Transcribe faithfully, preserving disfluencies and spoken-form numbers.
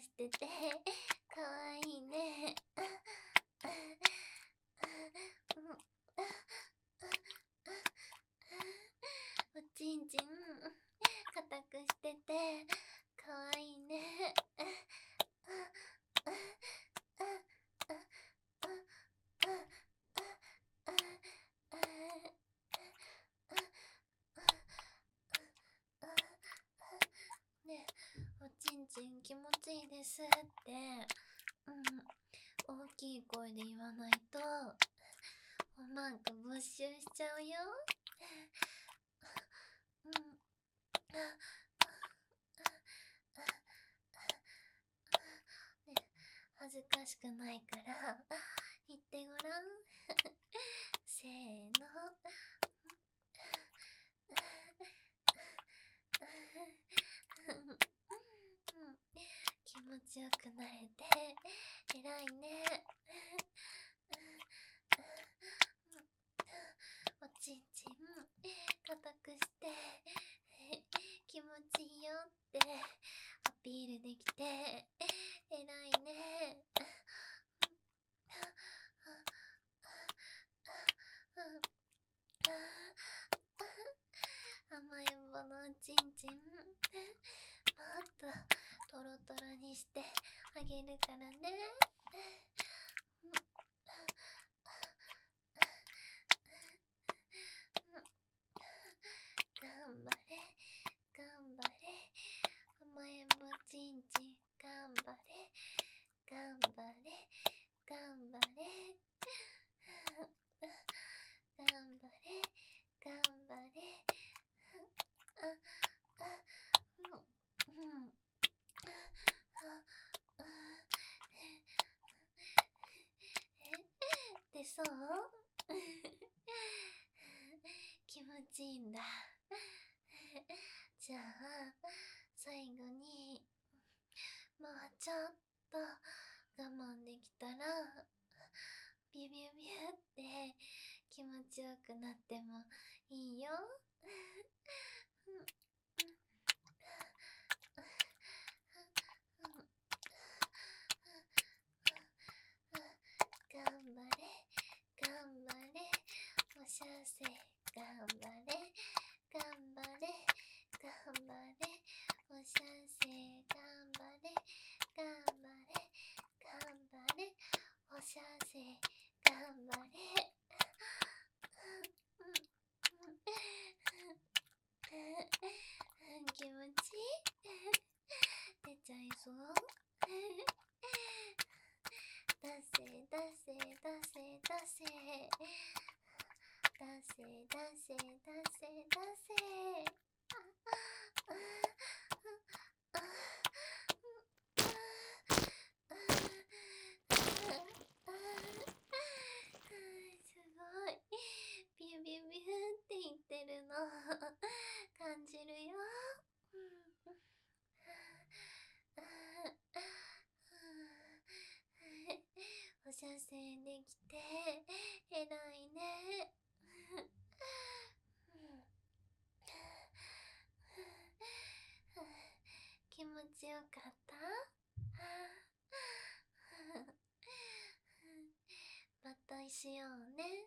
しててかわいいね。おちんちん硬くしててかわいいね。ねえ、おちんちん気持ちいいですって、うん、大きい声で言わないとおまんこ没収しちゃうよ。うん、ね、恥ずかしくないから言ってごらん。せーの。気持ちよくなれて偉いね。おちんちん硬くして気持ちいいよってアピールできて偉いね。甘えん坊のおちんちんもっとトロトロにしてあげるからね。頑張れ頑張れ、甘えん坊ちんちん頑張れ頑張れ頑張れ頑張れ頑張れ。ああうんで、そう気持ちいいんだ。じゃあ最後にもうちょっと我慢できたらビュビュビュって気持ちよくなってもいいよ。頑張れ頑張れおしゃせ、頑張れ頑張れ頑張れおしゃせ、頑張れ頑張れ頑張れおしゃせ、頑張れ。気持ちいい。出ちゃいそう。出せ出せ出せ出せ出せ出せ出せ出せ。すごいビュビュビュって言ってるの感じるよ。おしゃせできて偉いね。気持ちよかった？またしようね。